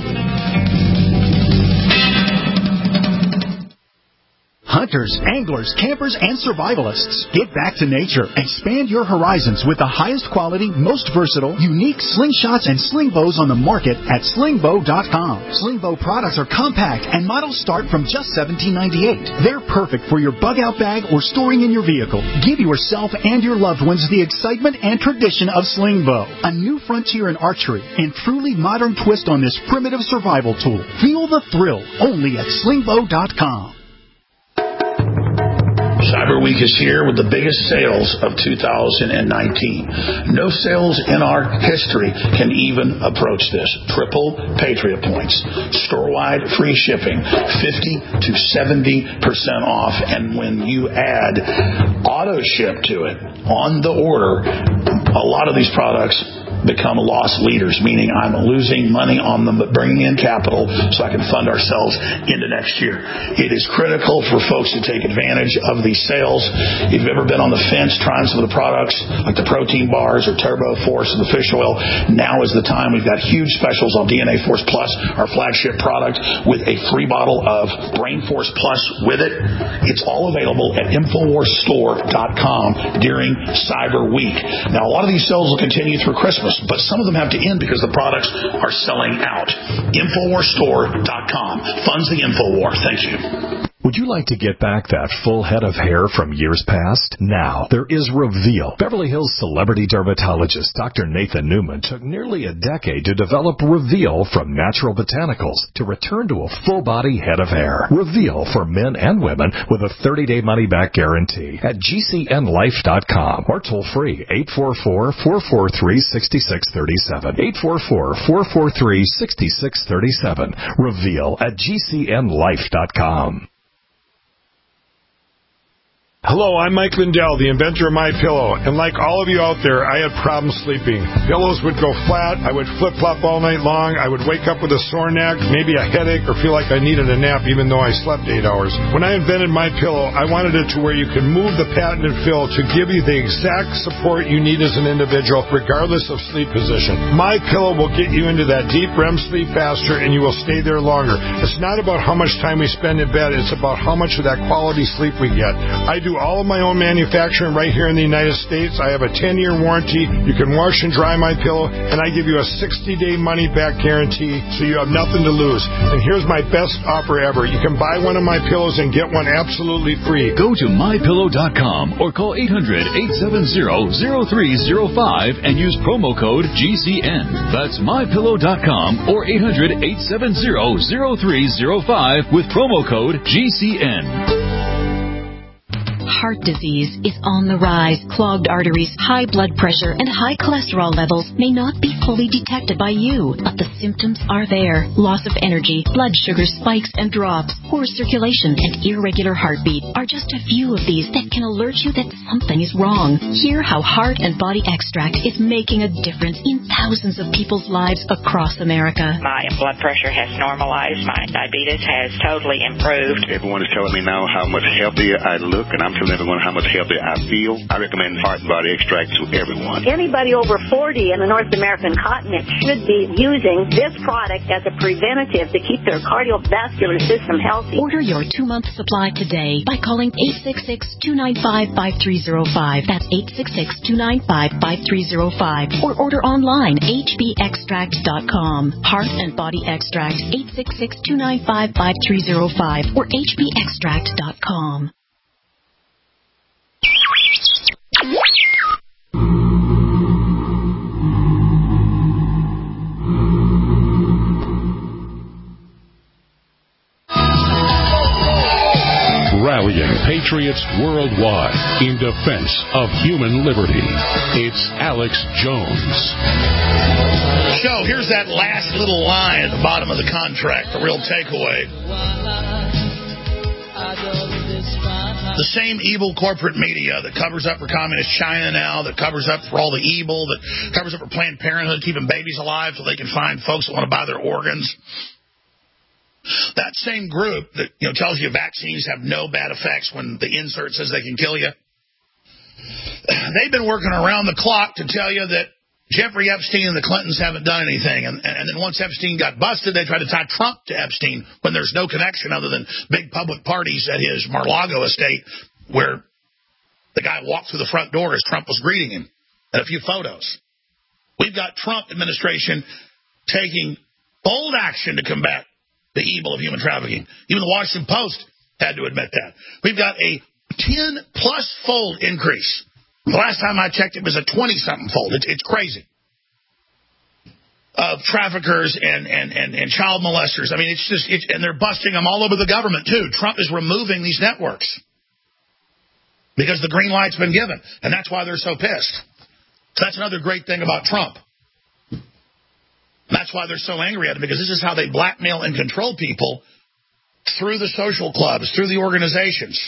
[SPEAKER 23] Hunters, anglers, campers, and survivalists, get back to nature. Expand your horizons with the highest quality, most versatile, unique slingshots and sling bows on the market at sling bow dot com. Sling bow products are compact and models start from just seventeen ninety-eight. They're perfect for your bug out bag or storing in your vehicle. Give yourself and your loved ones the excitement and tradition of sling bow, a new frontier in archery and truly modern twist on this primitive survival tool. Feel the thrill only at sling bow dot com.
[SPEAKER 3] Cyber Week is here with the biggest sales of two thousand nineteen. No sales in our history can even approach this. Triple Patriot points, store-wide free shipping, fifty to seventy percent off. And when you add auto ship to it on the order, a lot of these products become loss leaders, meaning I'm losing money on them but bringing in capital so I can fund ourselves into next year. It is critical for folks to take advantage of these sales. If you've ever been on the fence trying some of the products like the protein bars or Turbo Force and the fish oil, now is the time. We've got huge specials on D N A Force Plus, our flagship product, with a free bottle of Brain Force Plus with it. It's all available at Infowars Store dot com during Cyber Week. Now, a lot of these sales will continue through Christmas, but some of them have to end because the products are selling out. Infowars Store dot com funds the Infowar. Thank you.
[SPEAKER 17] Would you like to get back that full head of hair from years past? Now, there is Reveal. Beverly Hills celebrity dermatologist Doctor Nathan Newman took nearly a decade to develop Reveal from natural botanicals to return to a full-body head of hair. Reveal for men and women with a thirty-day money-back guarantee at G C N life dot com or toll-free eight four four, four four three, six six three seven. eight four four, four four three, six six three seven. Reveal at G C N life dot com.
[SPEAKER 5] Hello, I'm Mike Lindell, the inventor of MyPillow, and like all of you out there, I had problems sleeping. Pillows would go flat, I would flip-flop all night long, I would wake up with a sore neck, maybe a headache, or feel like I needed a nap even though I slept eight hours. When I invented MyPillow, I wanted it to where you can move the patented fill to give you the exact support you need as an individual, regardless of sleep position. MyPillow will get you into that deep R E M sleep faster, and you will stay there longer. It's not about how much time we spend in bed, it's about how much of that quality sleep we get. I do all of my own manufacturing right here in the United States. I have a ten-year warranty. You can wash and dry my pillow, and I give you a sixty-day money-back guarantee, so you have nothing to lose. And here's my best offer ever. You can buy one of my pillows and get one absolutely free.
[SPEAKER 1] Go to my pillow dot com or call eight hundred, eight seven zero, zero three zero five and use promo code G C N. That's my pillow dot com or eight hundred, eight seven zero, zero three zero five with promo code G C N.
[SPEAKER 6] Heart disease is on the rise. Clogged arteries, high blood pressure, and high cholesterol levels may not be fully detected by you, but the symptoms are there. Loss of energy, blood sugar spikes and drops, poor circulation, and irregular heartbeat are just a few of these that can alert you that something is wrong. Hear how Heart and Body Extract is making a difference in thousands of people's lives across America.
[SPEAKER 7] My blood pressure has normalized. My diabetes has totally improved.
[SPEAKER 24] Everyone is telling me now how much healthier I look, and I'm telling everyone how much healthier I feel. I recommend Heart and Body Extract to everyone.
[SPEAKER 25] Anybody over forty in the North American continent should be using this product as a preventative to keep their cardiovascular system healthy.
[SPEAKER 6] Order your two-month supply today by calling eight six six, two nine five, five three zero five. That's eight six six, two nine five, five three zero five. Or order online, H B extract dot com. Heart and Body Extract, eight six six, two nine five, five three zero five or H B extract dot com.
[SPEAKER 18] Rallying patriots worldwide in defense of human liberty. It's Alex Jones.
[SPEAKER 3] So here's that last little line at the bottom of the contract, the real takeaway. The same evil corporate media that covers up for communist China now, that covers up for all the evil, that covers up for Planned Parenthood, keeping babies alive so they can find folks that want to buy their organs. That same group that, you know, tells you vaccines have no bad effects when the insert says they can kill you, they've been working around the clock to tell you that Jeffrey Epstein and the Clintons haven't done anything. And, and then once Epstein got busted, they tried to tie Trump to Epstein when there's no connection other than big public parties at his Mar-a-Lago estate where the guy walked through the front door as Trump was greeting him, and a few photos. We've got Trump administration taking bold action to combat the evil of human trafficking. Even the Washington Post had to admit that. We've got a ten-plus fold increase. The last time I checked, it was a twenty-something fold. It's, it's crazy. Of traffickers and, and, and, and child molesters. I mean, it's just, it's, and they're busting them all over the government, too. Trump is removing these networks because the green light's been given. And that's why they're so pissed. So that's another great thing about Trump. That's why they're so angry at him, because this is how they blackmail and control people through the social clubs, through the organizations.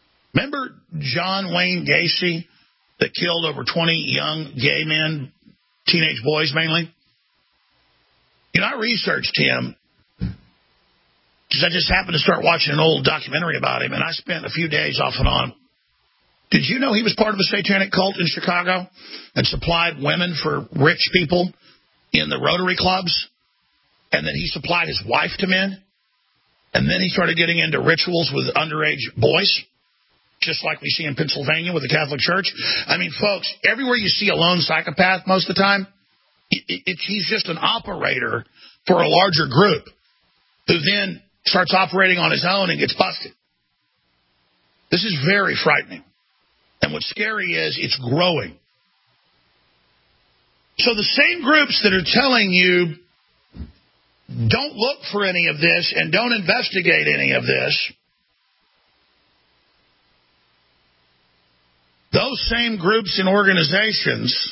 [SPEAKER 3] Remember John Wayne Gacy that killed over twenty young gay men teenage boys mainly. You know, I researched him because I just happened to start watching an old documentary about him, and I spent a few days off and on. Did you know he was part of a satanic cult in Chicago and supplied women for rich people in the Rotary clubs? And then he supplied his wife to men? And then he started getting into rituals with underage boys, just like we see in Pennsylvania with the Catholic Church. I mean, folks, everywhere you see a lone psychopath most of the time, it, it, he's just an operator for a larger group who then starts operating on his own and gets busted. This is very frightening. And what's scary is it's growing. So the same groups that are telling you don't look for any of this and don't investigate any of this, those same groups and organizations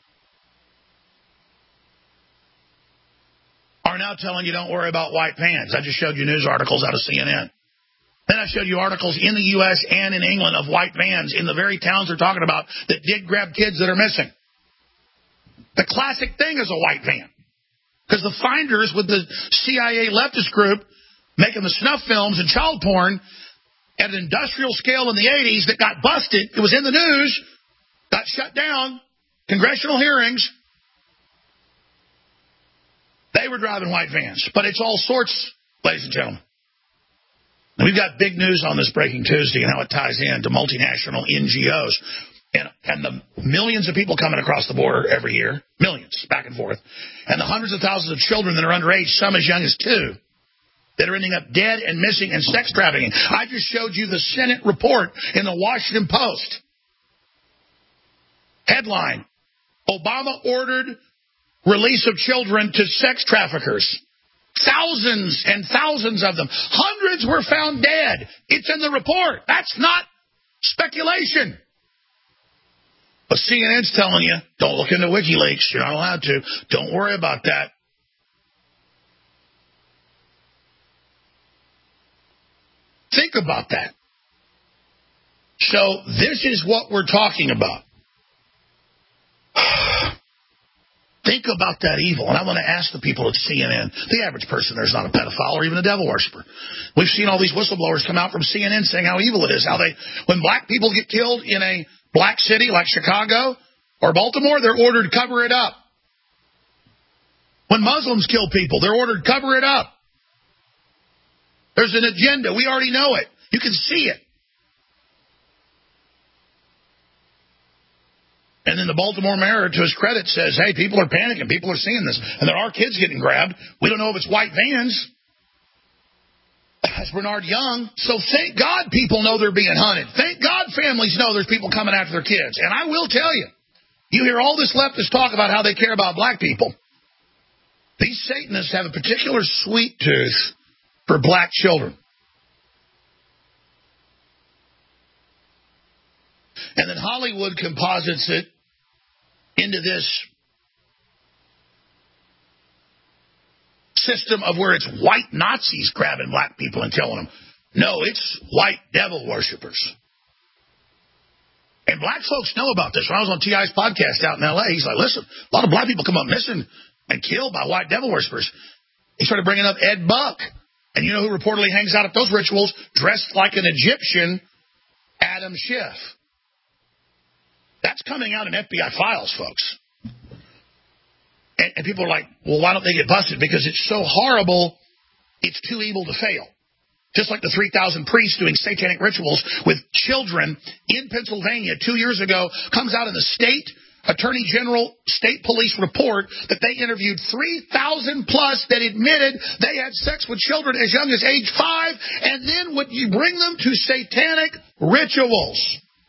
[SPEAKER 3] are now telling you don't worry about white pants. I just showed you news articles out of C N N. Then I showed you articles in the U S and in England of white vans in the very towns they're talking about that did grab kids that are missing. The classic thing is a white van. Because the finders with the C I A leftist group making the snuff films and child porn at an industrial scale in the eighties that got busted, it was in the news, got shut down, congressional hearings, they were driving white vans. But it's all sorts, ladies and gentlemen. And we've got big news on this Breaking Tuesday and how it ties in to multinational N G Os. And, and the millions of people coming across the border every year, millions, back and forth, and the hundreds of thousands of children that are underage, some as young as two, that are ending up dead and missing and sex trafficking. I just showed you the Senate report in the Washington Post. Headline, Obama ordered release of children to sex traffickers. Thousands and thousands of them. Hundreds were found dead. It's in the report. That's not speculation. But C N N's telling you, don't look into WikiLeaks. You're not allowed to. Don't worry about that. Think about that. So this is what we're talking about. Think about that evil. And I want to ask the people at C N N, the average person there is not a pedophile or even a devil worshiper. We've seen all these whistleblowers come out from C N N saying how evil it is, how they, when black people get killed in a black city like Chicago or Baltimore, they're ordered to cover it up. When Muslims kill people, they're ordered to cover it up. There's an agenda. We already know it. You can see it. And then the Baltimore mayor, to his credit, says, hey, people are panicking. People are seeing this. And there are kids getting grabbed. We don't know if it's white vans. That's Bernard Young. So thank God people know they're being hunted. Thank God families know there's people coming after their kids. And I will tell you, you hear all this leftist talk about how they care about black people. These Satanists have a particular sweet tooth for black children. And then Hollywood composites it into this system of where it's white Nazis grabbing black people and killing them. No, it's white devil worshippers. And black folks know about this. When I was on T I's podcast out in L A, he's like, listen, a lot of black people come up missing and killed by white devil worshippers. He started bringing up Ed Buck. And you know who reportedly hangs out at those rituals dressed like an Egyptian? Adam Schiff. That's coming out in F B I files, folks. And, and people are like, well, why don't they get busted? Because it's so horrible, it's too evil to fail. Just like the three thousand priests doing satanic rituals with children in Pennsylvania two years ago, comes out in the state Attorney General State Police report that they interviewed three thousand plus that admitted they had sex with children as young as age five, and then would you bring them to satanic rituals.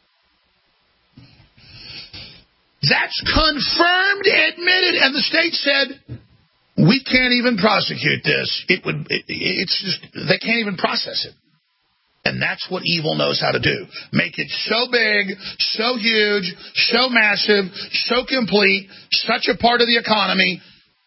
[SPEAKER 3] That's confirmed, admitted, and the state said, we can't even prosecute this. It would, it, it's just, they can't even process it. And that's what evil knows how to do. Make it so big, so huge, so massive, so complete, such a part of the economy.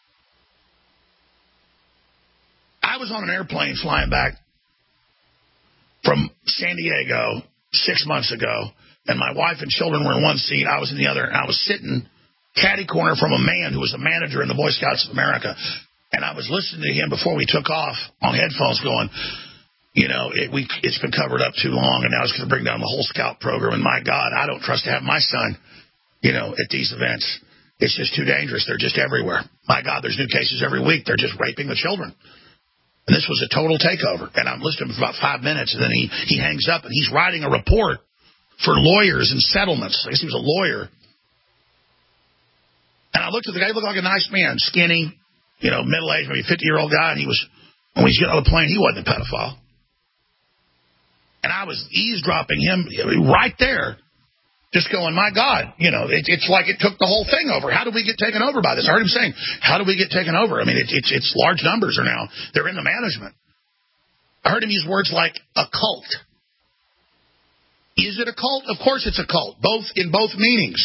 [SPEAKER 3] I was on an airplane flying back from San Diego six months ago, and my wife and children were in one seat. I was in the other, and I was sitting catty corner from a man who was a manager in the Boy Scouts of America. And I was listening to him before we took off on headphones going, you know, it, we, it's been covered up too long, and now it's going to bring down the whole Scout program. And, my God, I don't trust to have my son, you know, at these events. It's just too dangerous. They're just everywhere. My God, there's new cases every week. They're just raping the children. And this was a total takeover. And I'm listening for about five minutes, and then he, he hangs up, and he's writing a report for lawyers and settlements. I guess he was a lawyer. And I looked at the guy. He looked like a nice man, skinny, you know, middle-aged, maybe fifty-year-old guy, and he was, when he's getting on the plane, he wasn't a pedophile. And I was eavesdropping him right there, just going, my God, you know, it, it's like it took the whole thing over. How did we get taken over by this? I heard him saying, how did we get taken over? I mean, it, it's it's large numbers are now. They're in the management. I heard him use words like a cult. Is it a cult? Of course it's a cult, both in both meanings.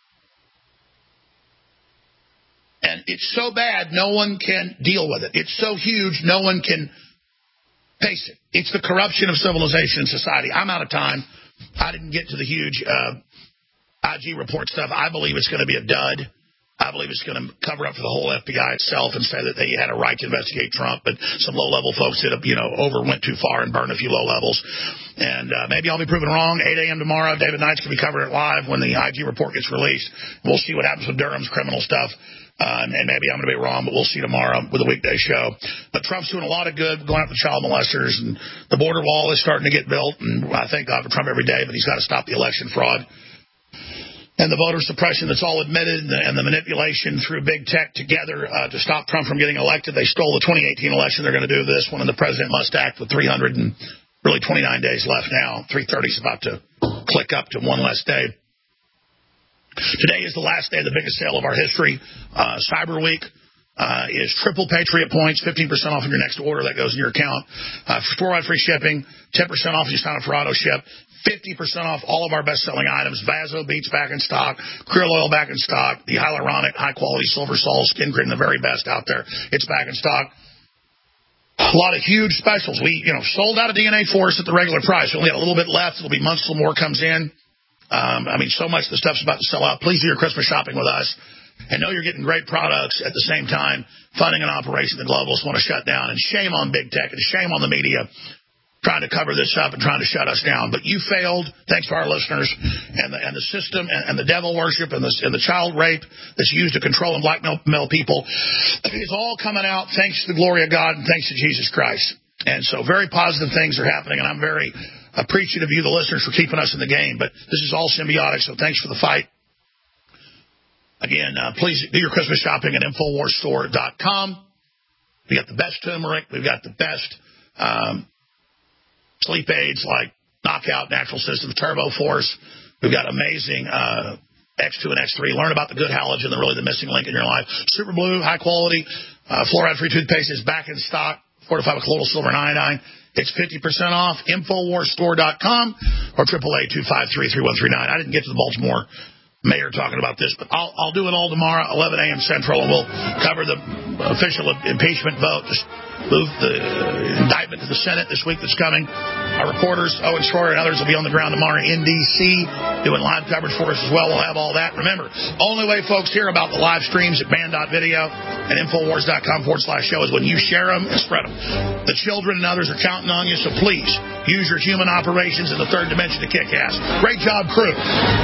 [SPEAKER 3] And it's so bad, no one can deal with it. It's so huge, no one can face it. It's the corruption of civilization and society. I'm out of time. I didn't get to the huge uh, I G report stuff. I believe it's going to be a dud. I believe it's going to cover up for the whole F B I itself and say that they had a right to investigate Trump, but some low-level folks did, you know, over went too far and burned a few low levels. And uh, maybe I'll be proven wrong. eight a.m. tomorrow, David Knight's going to be covering it live when the I G report gets released. We'll see what happens with Durham's criminal stuff. Uh, and, and maybe I'm going to be wrong, but we'll see tomorrow with a weekday show. But Trump's doing a lot of good going after child molesters, and the border wall is starting to get built. And I thank God for Trump every day, but he's got to stop the election fraud and the voter suppression that's all admitted, and the, and the manipulation through big tech together uh, to stop Trump from getting elected. They stole the twenty eighteen election. They're going to do this one, and the president must act with three hundred and really twenty-nine days left now. three thirty is about to click up to one less day. Today is the last day of the biggest sale of our history. Uh, Cyber Week uh, is triple Patriot points, fifteen percent off on your next order that goes in your account. Uh, for store-wide free shipping, ten percent off if you sign up for AutoShip, fifty percent off all of our best-selling items. Vaso Beats back in stock, Krill Oil back in stock, the hyaluronic, high-quality Silver Sol skin cream, the very best out there. It's back in stock. A lot of huge specials. We, you know, sold out of D N A Force at the regular price. We only had a little bit left. It'll be months till more comes in. Um, I mean, so much the stuff's about to sell out. Please do your Christmas shopping with us. And know you're getting great products at the same time, funding an operation the globalists want to shut down. And shame on big tech and shame on the media trying to cover this up and trying to shut us down. But you failed, thanks to our listeners, and the, and the system and, and the devil worship and the, and the child rape that's used to control and blackmail people is all coming out thanks to the glory of God and thanks to Jesus Christ. And so very positive things are happening, and I'm very appreciative of you, the listeners, for keeping us in the game. But this is all symbiotic, so thanks for the fight. Again, uh, please do your Christmas shopping at Infowars Store dot com. We got the best turmeric. We've got the best um, sleep aids like Knockout, Natural Systems, Turbo Force. We've got amazing uh, X two and X three. Learn about the good halogen, the really the missing link in your life. Super Blue, high quality, uh, fluoride-free toothpaste is back in stock. Fortified with colloidal silver and iodine. It's fifty percent off. Infowars Store dot com or triple A two five three, three one three nine. I didn't get to the Baltimore mayor talking about this, but I'll, I'll do it all tomorrow, eleven a.m. Central, and we'll cover the official impeachment vote. Just move the indictment to the Senate this week that's coming. Our reporters, Owen Schroyer and others, will be on the ground tomorrow in D C doing live coverage for us as well. We'll have all that. Remember, only way folks hear about the live streams at band dot video and Infowars dot com forward slash show is when you share them and spread them. The children and others are counting on you, so please use your human operations in the third dimension to kick ass. Great job, crew.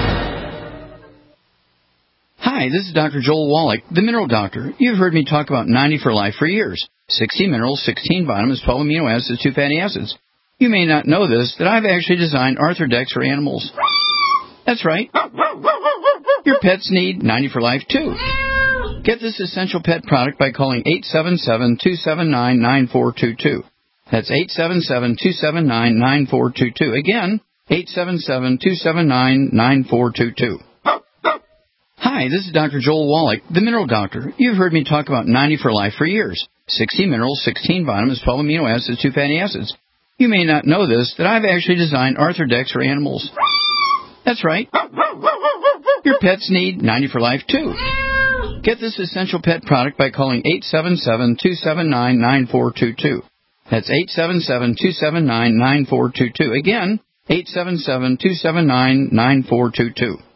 [SPEAKER 13] Hi, this is Doctor Joel Wallach, the Mineral Doctor. You've heard me talk about ninety for Life for years. sixty minerals, sixteen vitamins, twelve amino acids, two fatty acids. You may not know this, that I've actually designed Arthrodex for animals. That's right. Your pets need ninety for Life, too. Get this essential pet product by calling eight seven seven, two seven nine, nine four two two. That's eight seven seven, two seven nine, nine four two two. Again, eight seven seven, two seven nine, nine four two two. Hi, this is Doctor Joel Wallach, the Mineral Doctor. You've heard me talk about ninety for Life for years. sixty minerals, sixteen vitamins, twelve amino acids, two fatty acids. You may not know this, that I've actually designed Arthrodex for animals. That's right. Your pets need ninety for Life, too. Get this essential pet product by calling eight seven seven, two seven nine, nine four two two. That's eight seven seven, two seven nine, nine four two two. Again, eight seven seven, two seven nine, nine four two two.